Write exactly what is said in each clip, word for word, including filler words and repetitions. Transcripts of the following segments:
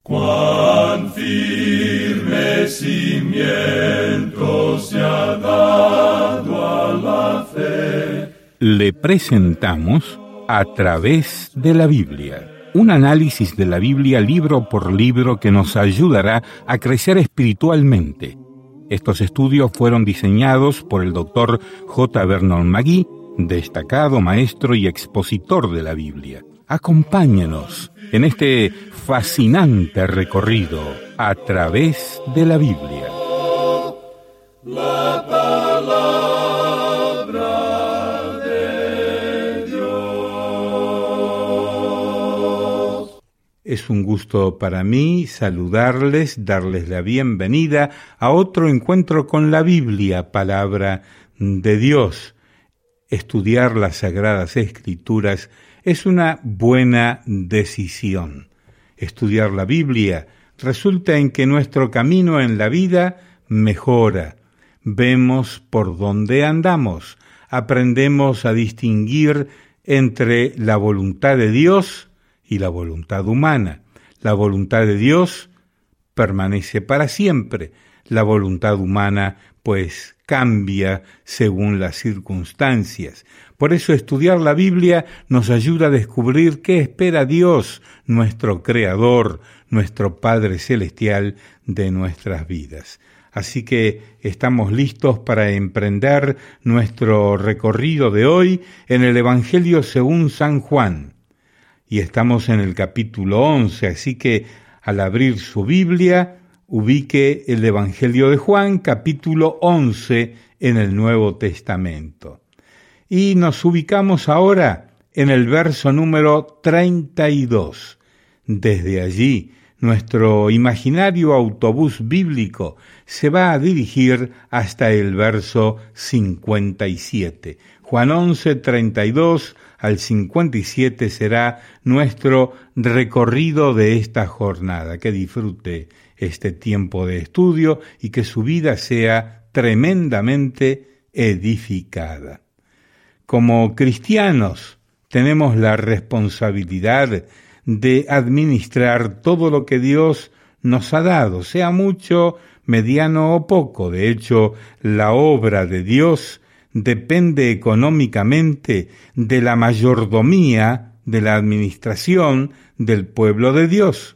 Cuán firme cimiento se ha dado a la fe. Le presentamos A través de la Biblia, un análisis de la Biblia libro por libro que nos ayudará a crecer espiritualmente. Estos estudios fueron diseñados por el doctor J. Vernon McGee, destacado maestro y expositor de la Biblia. Acompáñenos en este fascinante recorrido a través de la Biblia. La palabra de Dios. Es un gusto para mí saludarles, darles la bienvenida a otro encuentro con la Biblia, palabra de Dios. Estudiar las Sagradas Escrituras es una buena decisión. Estudiar la Biblia resulta en que nuestro camino en la vida mejora. Vemos por dónde andamos, aprendemos a distinguir entre la voluntad de Dios y la voluntad humana. La voluntad de Dios permanece para siempre, la voluntad humana pues cambia según las circunstancias. Por eso estudiar la Biblia nos ayuda a descubrir qué espera Dios, nuestro Creador, nuestro Padre Celestial, de nuestras vidas. Así que estamos listos para emprender nuestro recorrido de hoy en el Evangelio según San Juan. Y estamos en el capítulo once, así que al abrir su Biblia, ubique el Evangelio de Juan, capítulo once, en el Nuevo Testamento. Y nos ubicamos ahora en el verso número treinta y dos. Desde allí, nuestro imaginario autobús bíblico se va a dirigir hasta el verso cincuenta y siete. Juan once, treinta y dos al cincuenta y siete será nuestro recorrido de esta jornada. Que disfrute este tiempo de estudio y que su vida sea tremendamente edificada. Como cristianos tenemos la responsabilidad de administrar todo lo que Dios nos ha dado, sea mucho, mediano o poco. De hecho, la obra de Dios depende económicamente de la mayordomía, de la administración del pueblo de Dios.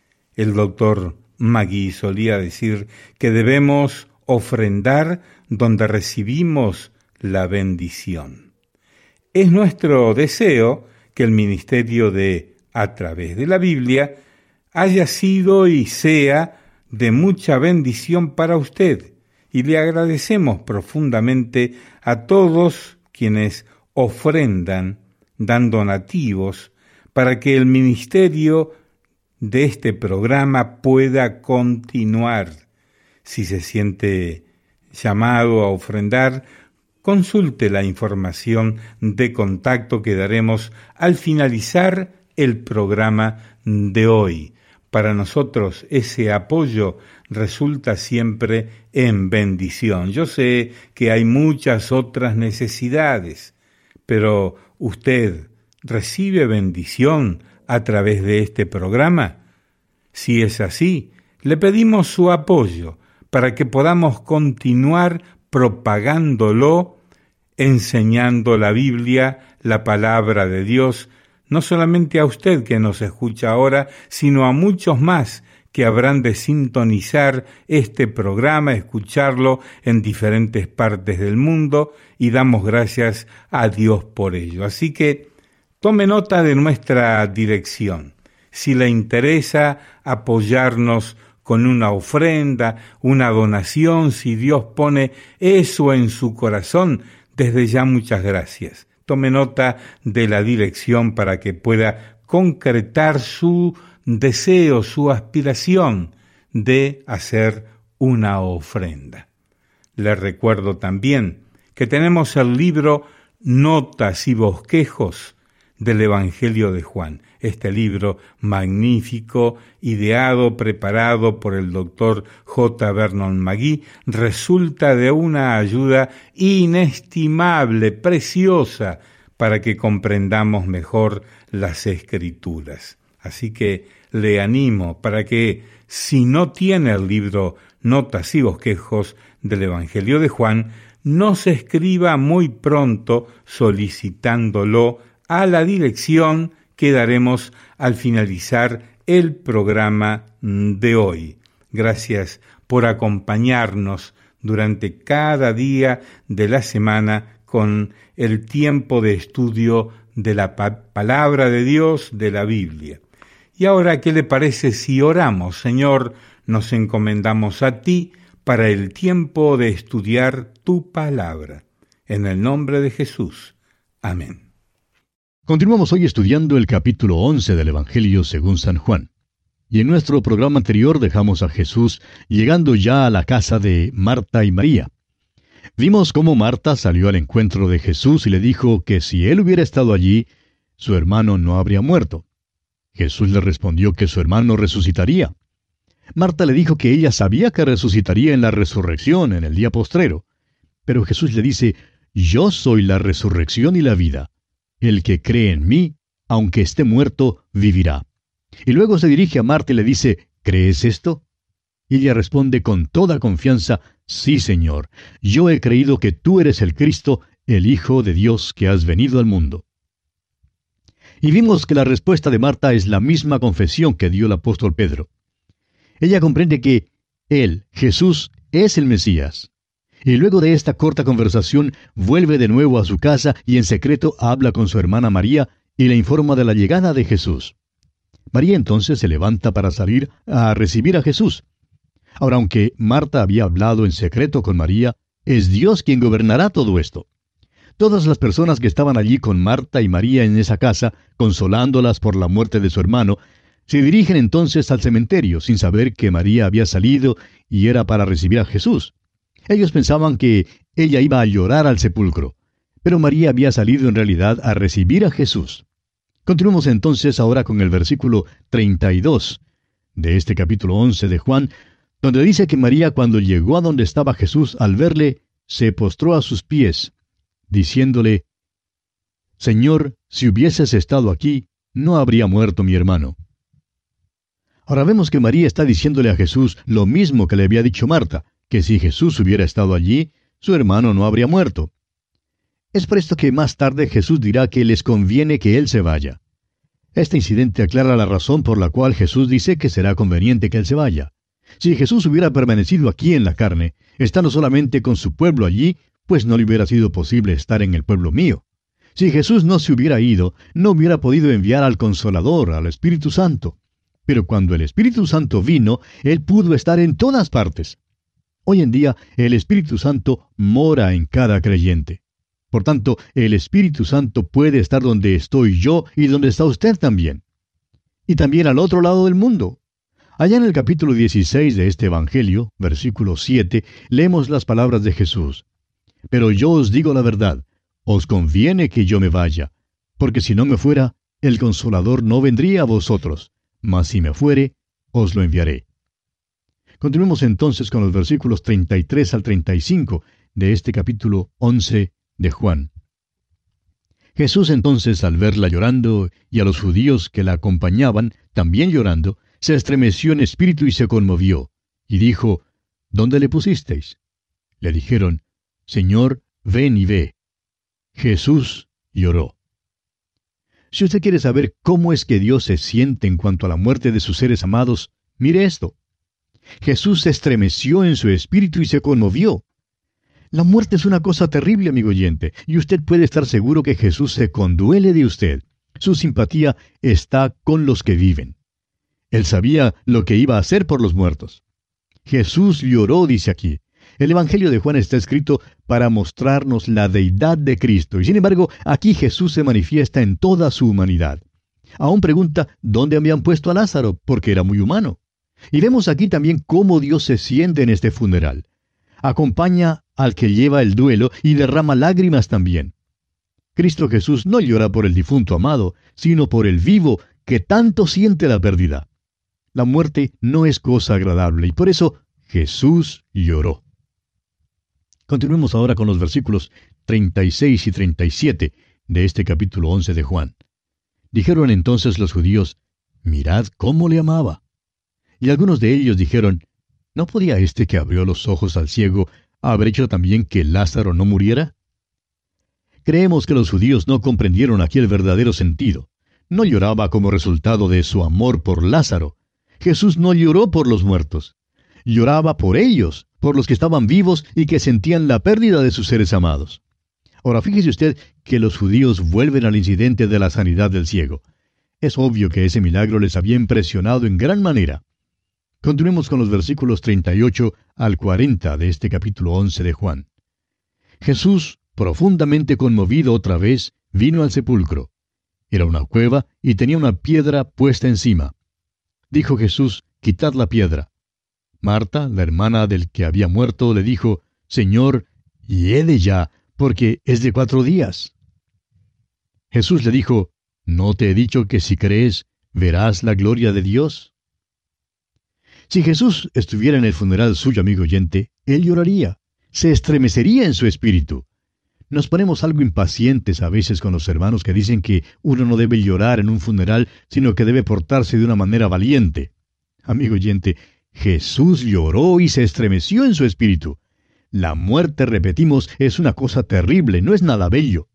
El doctor McGee solía decir que debemos ofrendar donde recibimos la bendición. Es nuestro deseo que el ministerio de A través de la Biblia haya sido y sea de mucha bendición para usted, y le agradecemos profundamente a todos quienes ofrendan, dan donativos, para que el ministerio de este programa pueda continuar. Si se siente llamado a ofrendar, consulte la información de contacto que daremos al finalizar el programa de hoy. Para nosotros ese apoyo resulta siempre en bendición. Yo sé que hay muchas otras necesidades, pero usted recibe bendición a través de este programa. Si es así, le pedimos su apoyo para que podamos continuar propagándolo, enseñando la Biblia, la palabra de Dios, no solamente a usted que nos escucha ahora, sino a muchos más que habrán de sintonizar este programa, escucharlo en diferentes partes del mundo, y damos gracias a Dios por ello. Así que tome nota de nuestra dirección. Si le interesa apoyarnos con una ofrenda, una donación, si Dios pone eso en su corazón, desde ya muchas gracias. Tome nota de la dirección para que pueda concretar su deseo, su aspiración de hacer una ofrenda. Le recuerdo también que tenemos el libro Notas y Bosquejos del Evangelio de Juan. Este libro magnífico, ideado, preparado por el doctor J. Vernon McGee, resulta de una ayuda inestimable, preciosa, para que comprendamos mejor las Escrituras. Así que le animo para que, si no tiene el libro Notas y Bosquejos del Evangelio de Juan, nos escriba muy pronto solicitándolo a la dirección que daremos al finalizar el programa de hoy. Gracias por acompañarnos durante cada día de la semana con el tiempo de estudio de la pa- palabra de Dios, de la Biblia. Y ahora, ¿qué le parece si oramos? Señor, nos encomendamos a ti para el tiempo de estudiar tu palabra. En el nombre de Jesús. Amén. Continuamos hoy estudiando el capítulo once del Evangelio según San Juan. Y en nuestro programa anterior dejamos a Jesús llegando ya a la casa de Marta y María. Vimos cómo Marta salió al encuentro de Jesús y le dijo que si él hubiera estado allí, su hermano no habría muerto. Jesús le respondió que su hermano resucitaría. Marta le dijo que ella sabía que resucitaría en la resurrección, en el día postrero. Pero Jesús le dice, yo soy la resurrección y la vida. El que cree en mí, aunque esté muerto, vivirá. Y luego se dirige a Marta y le dice, ¿crees esto? Y ella responde con toda confianza, sí, Señor, yo he creído que tú eres el Cristo, el Hijo de Dios que has venido al mundo. Y vimos que la respuesta de Marta es la misma confesión que dio el apóstol Pedro. Ella comprende que Él, Jesús, es el Mesías. Y luego de esta corta conversación, vuelve de nuevo a su casa y en secreto habla con su hermana María y le informa de la llegada de Jesús. María entonces se levanta para salir a recibir a Jesús. Ahora, aunque Marta había hablado en secreto con María, es Dios quien gobernará todo esto. Todas las personas que estaban allí con Marta y María en esa casa, consolándolas por la muerte de su hermano, se dirigen entonces al cementerio sin saber que María había salido y era para recibir a Jesús. Ellos pensaban que ella iba a llorar al sepulcro, pero María había salido en realidad a recibir a Jesús. Continuemos entonces ahora con el versículo treinta y dos de este capítulo once de Juan, donde dice que María, cuando llegó a donde estaba Jesús, al verle, se postró a sus pies, diciéndole, Señor, si hubieses estado aquí, no habría muerto mi hermano. Ahora vemos que María está diciéndole a Jesús lo mismo que le había dicho Marta, que si Jesús hubiera estado allí, su hermano no habría muerto. Es por esto que más tarde Jesús dirá que les conviene que Él se vaya. Este incidente aclara la razón por la cual Jesús dice que será conveniente que Él se vaya. Si Jesús hubiera permanecido aquí en la carne, estando solamente con su pueblo allí, pues no le hubiera sido posible estar en el pueblo mío. Si Jesús no se hubiera ido, no hubiera podido enviar al Consolador, al Espíritu Santo. Pero cuando el Espíritu Santo vino, Él pudo estar en todas partes. Hoy en día, el Espíritu Santo mora en cada creyente. Por tanto, el Espíritu Santo puede estar donde estoy yo y donde está usted también. Y también al otro lado del mundo. Allá en el capítulo dieciséis de este Evangelio, versículo siete, leemos las palabras de Jesús. Pero yo os digo la verdad, os conviene que yo me vaya, porque si no me fuera, el Consolador no vendría a vosotros, mas si me fuere, os lo enviaré. Continuemos entonces con los versículos treinta y tres al treinta y cinco de este capítulo once de Juan. Jesús entonces, al verla llorando, y a los judíos que la acompañaban, también llorando, se estremeció en espíritu y se conmovió, y dijo, ¿dónde le pusisteis? Le dijeron, Señor, ven y ve. Jesús lloró. Si usted quiere saber cómo es que Dios se siente en cuanto a la muerte de sus seres amados, mire esto. Jesús se estremeció en su espíritu y se conmovió. La muerte es una cosa terrible, amigo oyente, y usted puede estar seguro que Jesús se conduele de usted. Su simpatía está con los que viven. Él sabía lo que iba a hacer por los muertos. Jesús lloró, dice aquí. El Evangelio de Juan está escrito para mostrarnos la deidad de Cristo, y sin embargo, aquí Jesús se manifiesta en toda su humanidad. Aún pregunta dónde habían puesto a Lázaro, porque era muy humano. Y vemos aquí también cómo Dios se siente en este funeral. Acompaña al que lleva el duelo y derrama lágrimas también. Cristo Jesús no llora por el difunto amado, sino por el vivo que tanto siente la pérdida. La muerte no es cosa agradable y por eso Jesús lloró. Continuemos ahora con los versículos treinta y seis y treinta y siete de este capítulo once de Juan. Dijeron entonces los judíos, mirad cómo le amaba. Y algunos de ellos dijeron, ¿no podía este que abrió los ojos al ciego haber hecho también que Lázaro no muriera? Creemos que los judíos no comprendieron aquí el verdadero sentido. No lloraba como resultado de su amor por Lázaro. Jesús no lloró por los muertos. Lloraba por ellos, por los que estaban vivos y que sentían la pérdida de sus seres amados. Ahora, fíjese usted que los judíos vuelven al incidente de la sanidad del ciego. Es obvio que ese milagro les había impresionado en gran manera. Continuemos con los versículos treinta y ocho al cuarenta de este capítulo once de Juan. Jesús, profundamente conmovido otra vez, vino al sepulcro. Era una cueva y tenía una piedra puesta encima. Dijo Jesús, quitad la piedra. Marta, la hermana del que había muerto, le dijo, Señor, hiede ya, porque es de cuatro días. Jesús le dijo, ¿no te he dicho que si crees, verás la gloria de Dios? Si Jesús estuviera en el funeral suyo, amigo oyente, él lloraría, se estremecería en su espíritu. Nos ponemos algo impacientes a veces con los hermanos que dicen que uno no debe llorar en un funeral, sino que debe portarse de una manera valiente. Amigo oyente, Jesús lloró y se estremeció en su espíritu. La muerte, repetimos, es una cosa terrible, no es nada bello.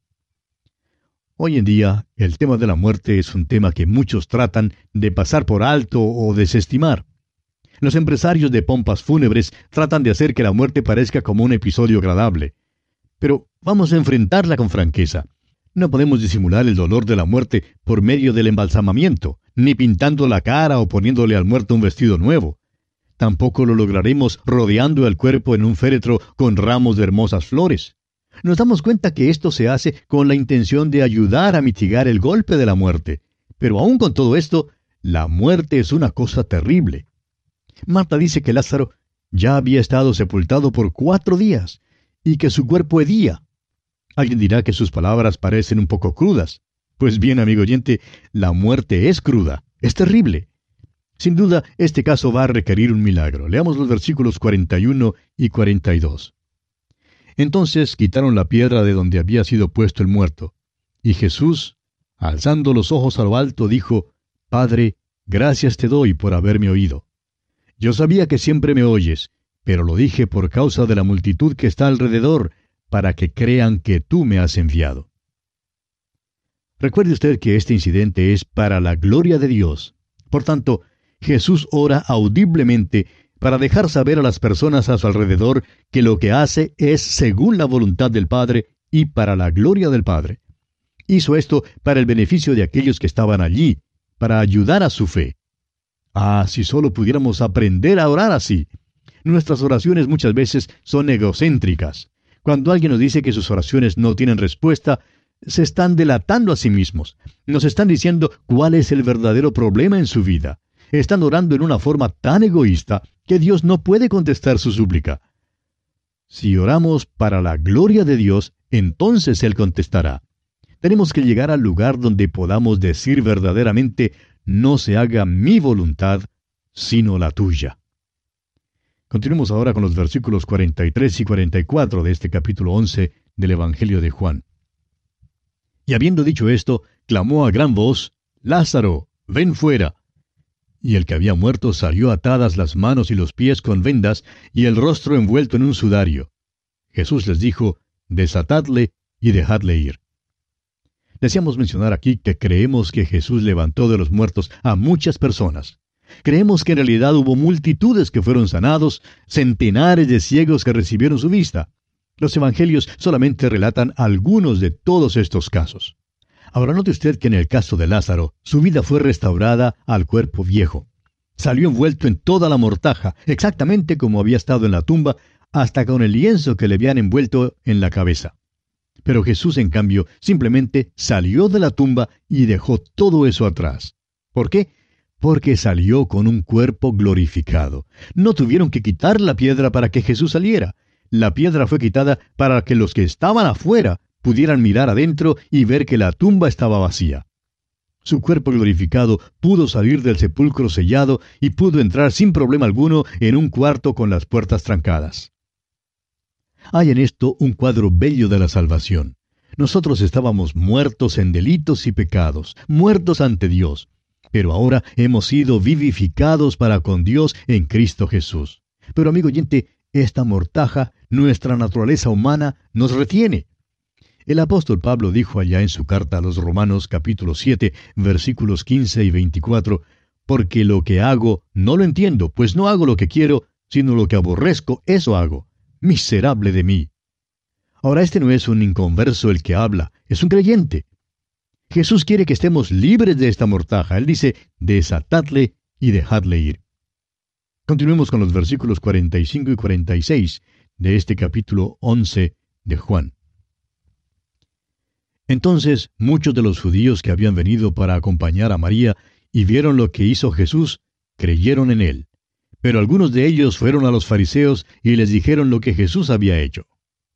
Hoy en día, el tema de la muerte es un tema que muchos tratan de pasar por alto o desestimar. Los empresarios de pompas fúnebres tratan de hacer que la muerte parezca como un episodio agradable. Pero vamos a enfrentarla con franqueza. No podemos disimular el dolor de la muerte por medio del embalsamamiento, ni pintando la cara o poniéndole al muerto un vestido nuevo. Tampoco lo lograremos rodeando el cuerpo en un féretro con ramos de hermosas flores. Nos damos cuenta que esto se hace con la intención de ayudar a mitigar el golpe de la muerte. Pero aún con todo esto, la muerte es una cosa terrible. Marta dice que Lázaro ya había estado sepultado por cuatro días y que su cuerpo hedía. Alguien dirá que sus palabras parecen un poco crudas. Pues bien, amigo oyente, la muerte es cruda, es terrible. Sin duda, este caso va a requerir un milagro. Leamos los versículos cuarenta y uno y cuarenta y dos. Entonces quitaron la piedra de donde había sido puesto el muerto. Y Jesús, alzando los ojos a lo alto, dijo, Padre, gracias te doy por haberme oído. Yo sabía que siempre me oyes, pero lo dije por causa de la multitud que está alrededor, para que crean que tú me has enviado. Recuerde usted que este incidente es para la gloria de Dios. Por tanto, Jesús ora audiblemente para dejar saber a las personas a su alrededor que lo que hace es según la voluntad del Padre y para la gloria del Padre. Hizo esto para el beneficio de aquellos que estaban allí, para ayudar a su fe. Ah, si solo pudiéramos aprender a orar así. Nuestras oraciones muchas veces son egocéntricas. Cuando alguien nos dice que sus oraciones no tienen respuesta, se están delatando a sí mismos. Nos están diciendo cuál es el verdadero problema en su vida. Están orando en una forma tan egoísta que Dios no puede contestar su súplica. Si oramos para la gloria de Dios, entonces Él contestará. Tenemos que llegar al lugar donde podamos decir verdaderamente, no se haga mi voluntad, sino la tuya. Continuemos ahora con los versículos cuarenta y tres y cuarenta y cuatro de este capítulo once del Evangelio de Juan. Y habiendo dicho esto, clamó a gran voz, Lázaro, ven fuera. Y el que había muerto salió atadas las manos y los pies con vendas, y el rostro envuelto en un sudario. Jesús les dijo, desatadle y dejadle ir. Deseamos mencionar aquí que creemos que Jesús levantó de los muertos a muchas personas. Creemos que en realidad hubo multitudes que fueron sanados, centenares de ciegos que recibieron su vista. Los evangelios solamente relatan algunos de todos estos casos. Ahora note usted que en el caso de Lázaro, su vida fue restaurada al cuerpo viejo. Salió envuelto en toda la mortaja, exactamente como había estado en la tumba, hasta con el lienzo que le habían envuelto en la cabeza. Pero Jesús, en cambio, simplemente salió de la tumba y dejó todo eso atrás. ¿Por qué? Porque salió con un cuerpo glorificado. No tuvieron que quitar la piedra para que Jesús saliera. La piedra fue quitada para que los que estaban afuera pudieran mirar adentro y ver que la tumba estaba vacía. Su cuerpo glorificado pudo salir del sepulcro sellado y pudo entrar sin problema alguno en un cuarto con las puertas trancadas. Hay en esto un cuadro bello de la salvación. Nosotros estábamos muertos en delitos y pecados, muertos ante Dios. pero ahora hemos sido vivificados para con Dios en Cristo Jesús. Pero amigo oyente, esta mortaja, nuestra naturaleza humana, nos retiene. El apóstol Pablo dijo allá en su carta a los Romanos capítulo siete, versículos quince y veinticuatro, «Porque lo que hago no lo entiendo, pues no hago lo que quiero, sino lo que aborrezco, eso hago. Miserable de mí». Ahora este no es un inconverso el que habla, es un creyente. Jesús quiere que estemos libres de esta mortaja. Él dice, desatadle y dejadle ir. Continuemos con los versículos cuarenta y cinco y cuarenta y seis de este capítulo once de Juan. Entonces muchos de los judíos que habían venido para acompañar a María y vieron lo que hizo Jesús, creyeron en él. Pero algunos de ellos fueron a los fariseos y les dijeron lo que Jesús había hecho.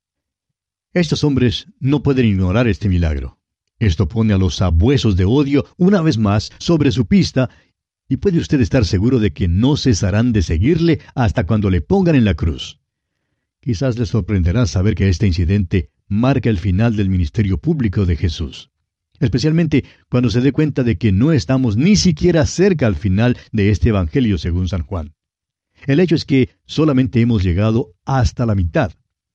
Estos hombres no pueden ignorar este milagro. Esto pone a los sabuesos de odio una vez más sobre su pista, y puede usted estar seguro de que no cesarán de seguirle hasta cuando le pongan en la cruz. Quizás les sorprenderá saber que este incidente marca el final del ministerio público de Jesús, especialmente cuando se dé cuenta de que no estamos ni siquiera cerca al final de este Evangelio según San Juan. El hecho es que solamente hemos llegado hasta la mitad.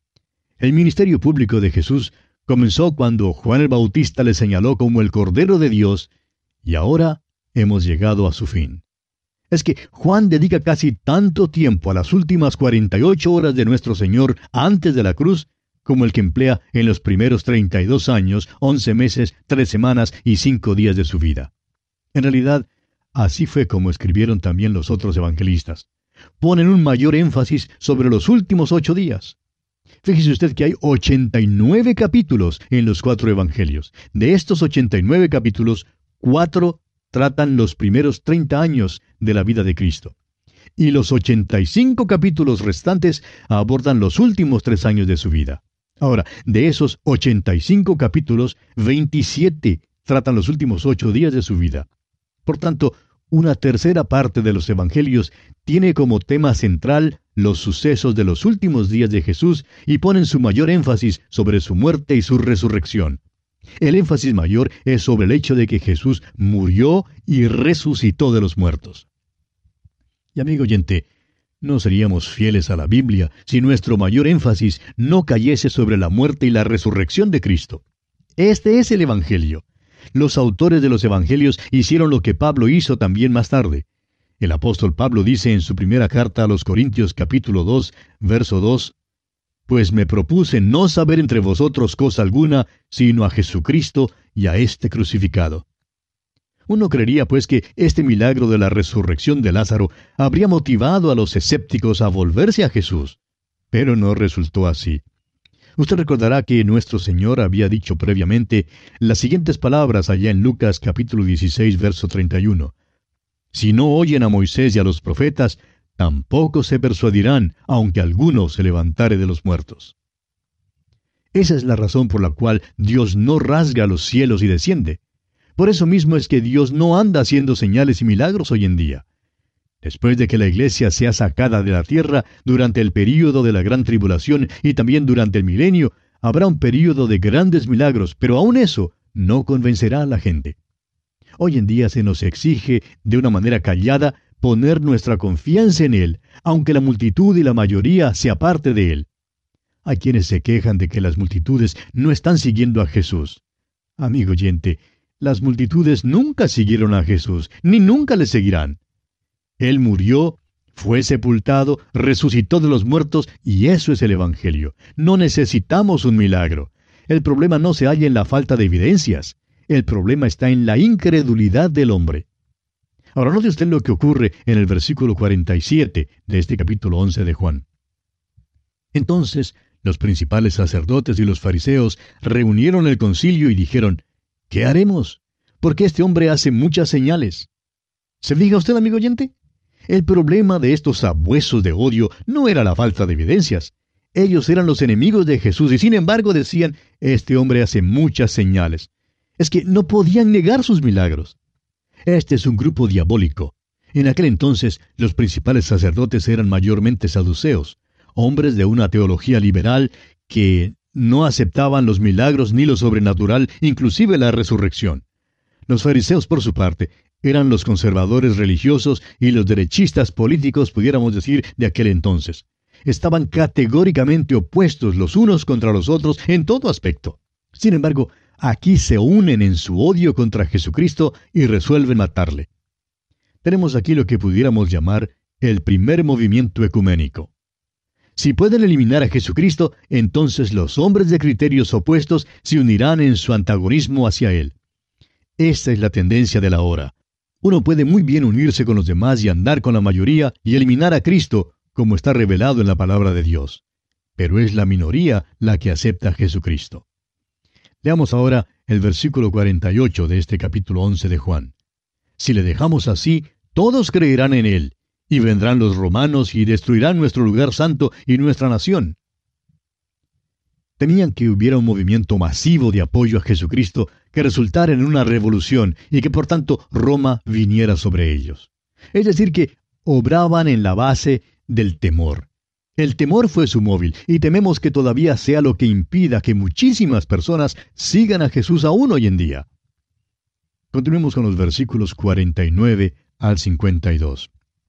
El ministerio público de Jesús comenzó cuando Juan el Bautista le señaló como el Cordero de Dios, y ahora hemos llegado a su fin. Es que Juan dedica casi tanto tiempo a las últimas cuarenta y ocho horas de nuestro Señor antes de la cruz, como el que emplea en los primeros treinta y dos años, once meses, tres semanas y cinco días de su vida. En realidad, así fue como escribieron también los otros evangelistas. Ponen un mayor énfasis sobre los últimos ocho días. Fíjese usted que hay ochenta y nueve capítulos en los cuatro evangelios. De estos ochenta y nueve capítulos, cuatro tratan los primeros treinta años de la vida de Cristo. Y los ochenta y cinco capítulos restantes abordan los últimos tres años de su vida. Ahora, de esos ochenta y cinco capítulos, veintisiete tratan los últimos ocho días de su vida. Por tanto, una tercera parte de los evangelios tiene como tema central los sucesos de los últimos días de Jesús y ponen su mayor énfasis sobre su muerte y su resurrección. El énfasis mayor es sobre el hecho de que Jesús murió y resucitó de los muertos. Y amigo oyente, no seríamos fieles a la Biblia si nuestro mayor énfasis no cayese sobre la muerte y la resurrección de Cristo. Este es el Evangelio. Los autores de los Evangelios hicieron lo que Pablo hizo también más tarde. El apóstol Pablo dice en su primera carta a los Corintios capítulo dos, verso dos, «Pues me propuse no saber entre vosotros cosa alguna, sino a Jesucristo y a este crucificado». Uno creería pues que este milagro de la resurrección de Lázaro habría motivado a los escépticos a volverse a Jesús, pero no resultó así. Usted recordará que nuestro Señor había dicho previamente las siguientes palabras allá en Lucas capítulo dieciséis, verso treinta y uno. «Si no oyen a Moisés y a los profetas, tampoco se persuadirán, aunque alguno se levantare de los muertos». Esa es la razón por la cual Dios no rasga los cielos y desciende. Por eso mismo es que Dios no anda haciendo señales y milagros hoy en día. Después de que la iglesia sea sacada de la tierra durante el período de la gran tribulación y también durante el milenio, habrá un período de grandes milagros, pero aún eso no convencerá a la gente. Hoy en día se nos exige, de una manera callada, poner nuestra confianza en Él, aunque la multitud y la mayoría se aparte de Él. Hay quienes se quejan de que las multitudes no están siguiendo a Jesús. Amigo oyente, las multitudes nunca siguieron a Jesús, ni nunca le seguirán. Él murió, fue sepultado, resucitó de los muertos, y eso es el Evangelio. No necesitamos un milagro. El problema no se halla en la falta de evidencias. El problema está en la incredulidad del hombre. Ahora note usted lo que ocurre en el versículo cuarenta y siete de este capítulo once de Juan. Entonces, los principales sacerdotes y los fariseos reunieron el concilio y dijeron, ¿qué haremos? Porque este hombre hace muchas señales. ¿Se fija usted, amigo oyente? El problema de estos sabuesos de odio no era la falta de evidencias. Ellos eran los enemigos de Jesús y sin embargo decían, este hombre hace muchas señales. Es que no podían negar sus milagros. Este es un grupo diabólico. En aquel entonces, los principales sacerdotes eran mayormente saduceos, hombres de una teología liberal que no aceptaban los milagros ni lo sobrenatural, inclusive la resurrección. Los fariseos, por su parte, eran los conservadores religiosos y los derechistas políticos, pudiéramos decir, de aquel entonces. Estaban categóricamente opuestos los unos contra los otros en todo aspecto. Sin embargo, aquí se unen en su odio contra Jesucristo y resuelven matarle. Tenemos aquí lo que pudiéramos llamar el primer movimiento ecuménico. Si pueden eliminar a Jesucristo, entonces los hombres de criterios opuestos se unirán en su antagonismo hacia Él. Esta es la tendencia de la hora. Uno puede muy bien unirse con los demás y andar con la mayoría y eliminar a Cristo, como está revelado en la palabra de Dios. Pero es la minoría la que acepta a Jesucristo. Leamos ahora el versículo cuarenta y ocho de este capítulo once de Juan. Si le dejamos así, todos creerán en Él, y vendrán los romanos y destruirán nuestro lugar santo y nuestra nación. Temían que hubiera un movimiento masivo de apoyo a Jesucristo que resultara en una revolución y que por tanto Roma viniera sobre ellos. Es decir, que obraban en la base del temor. El temor fue su móvil, y tememos que todavía sea lo que impida que muchísimas personas sigan a Jesús aún hoy en día. Continuemos con los versículos cuarenta y nueve al cincuenta y dos.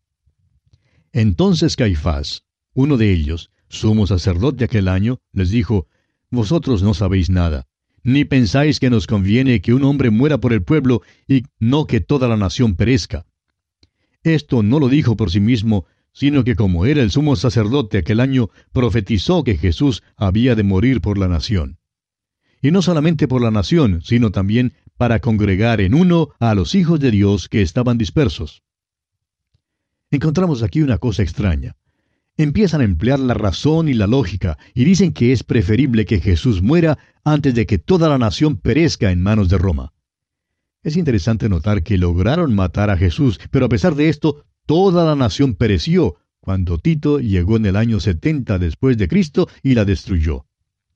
Entonces Caifás, uno de ellos, sumo sacerdote aquel año, les dijo: Vosotros no sabéis nada, ni pensáis que nos conviene que un hombre muera por el pueblo y no que toda la nación perezca. Esto no lo dijo por sí mismo, sino que como era el sumo sacerdote aquel año, profetizó que Jesús había de morir por la nación. Y no solamente por la nación, sino también para congregar en uno a los hijos de Dios que estaban dispersos. Encontramos aquí una cosa extraña. Empiezan a emplear la razón y la lógica, y dicen que es preferible que Jesús muera antes de que toda la nación perezca en manos de Roma. Es interesante notar que lograron matar a Jesús, pero a pesar de esto, toda la nación pereció cuando Tito llegó en el año setenta después de Cristo y la destruyó.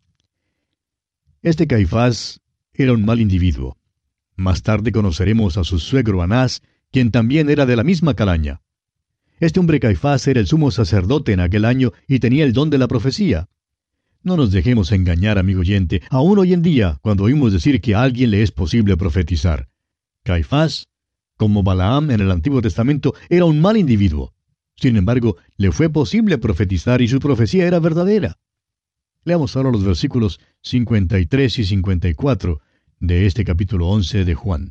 Este Caifás era un mal individuo. Más tarde conoceremos a su suegro Anás, quien también era de la misma calaña. Este hombre Caifás era el sumo sacerdote en aquel año y tenía el don de la profecía. No nos dejemos engañar, amigo oyente, aún hoy en día, cuando oímos decir que a alguien le es posible profetizar. Caifás, como Balaam en el Antiguo Testamento, era un mal individuo. Sin embargo, le fue posible profetizar y su profecía era verdadera. Leamos ahora los versículos cincuenta y tres y cincuenta y cuatro de este capítulo once de Juan.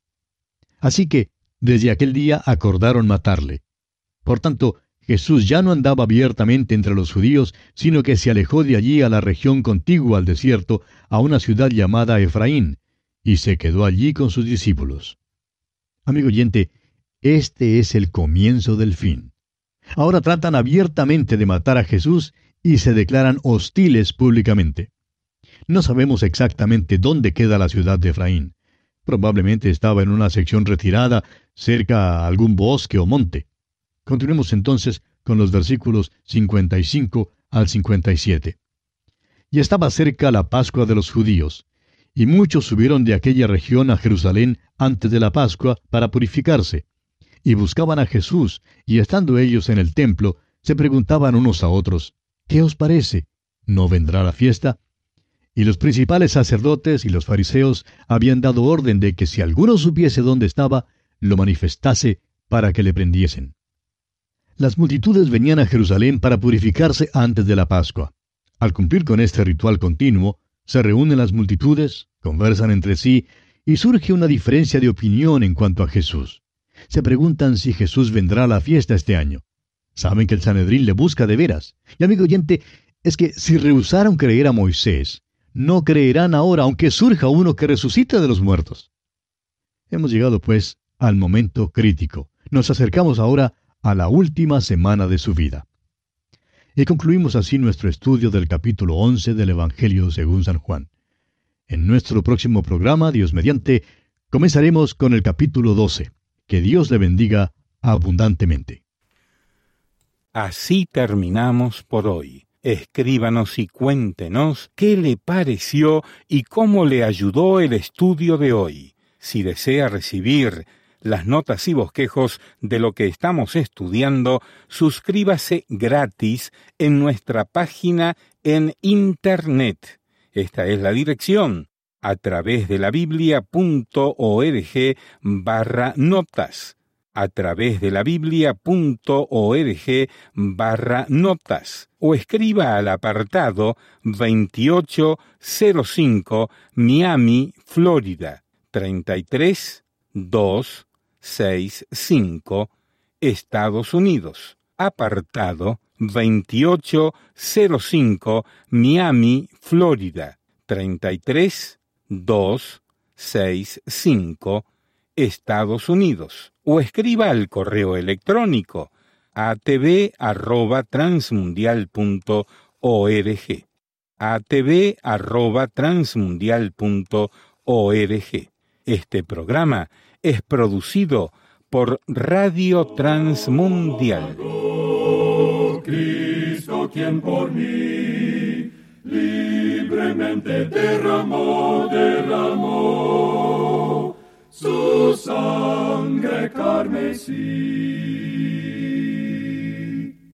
Así que, desde aquel día acordaron matarle. Por tanto, Jesús ya no andaba abiertamente entre los judíos, sino que se alejó de allí a la región contigua al desierto, a una ciudad llamada Efraín, y se quedó allí con sus discípulos. Amigo oyente, este es el comienzo del fin. Ahora tratan abiertamente de matar a Jesús y se declaran hostiles públicamente. No sabemos exactamente dónde queda la ciudad de Efraín. Probablemente estaba en una sección retirada, cerca a algún bosque o monte. Continuemos entonces con los versículos cincuenta y cinco al cincuenta y siete. Y estaba cerca la Pascua de los judíos, y muchos subieron de aquella región a Jerusalén antes de la Pascua para purificarse, y buscaban a Jesús, y estando ellos en el templo, se preguntaban unos a otros: ¿Qué os parece? ¿No vendrá la fiesta? Y los principales sacerdotes y los fariseos habían dado orden de que si alguno supiese dónde estaba, lo manifestase para que le prendiesen. Las multitudes venían a Jerusalén para purificarse antes de la Pascua. Al cumplir con este ritual continuo, se reúnen las multitudes, conversan entre sí, y surge una diferencia de opinión en cuanto a Jesús. Se preguntan si Jesús vendrá a la fiesta este año. Saben que el Sanedrín le busca de veras. Y amigo oyente, es que si rehusaron creer a Moisés, no creerán ahora aunque surja uno que resucite de los muertos. Hemos llegado, pues, al momento crítico. Nos acercamos ahora a la última semana de su vida. Y concluimos así nuestro estudio del capítulo once del Evangelio según San Juan. En nuestro próximo programa, Dios mediante, comenzaremos con el capítulo doce. Que Dios le bendiga abundantemente. Así terminamos por hoy. Escríbanos y cuéntenos qué le pareció y cómo le ayudó el estudio de hoy. Si desea recibir las notas y bosquejos de lo que estamos estudiando, suscríbase gratis en nuestra página en Internet. Esta es la dirección: a través de la biblia.org barra notas, a través de la biblia.org barra notas, o escriba al apartado veintiocho cero cinco Miami, Florida, treinta y tres mil doscientos sesenta y cinco, Estados Unidos. Apartado veintiocho cero cinco Miami, Florida, treinta y tres mil doscientos sesenta y cinco, Estados Unidos. O escriba al correo electrónico a t v arroba transmundial punto org, a t v arroba transmundial punto org. Este programa es producido por Radio Transmundial. Cristo, quien por mí libremente derramó, derramó su sangre carmesí.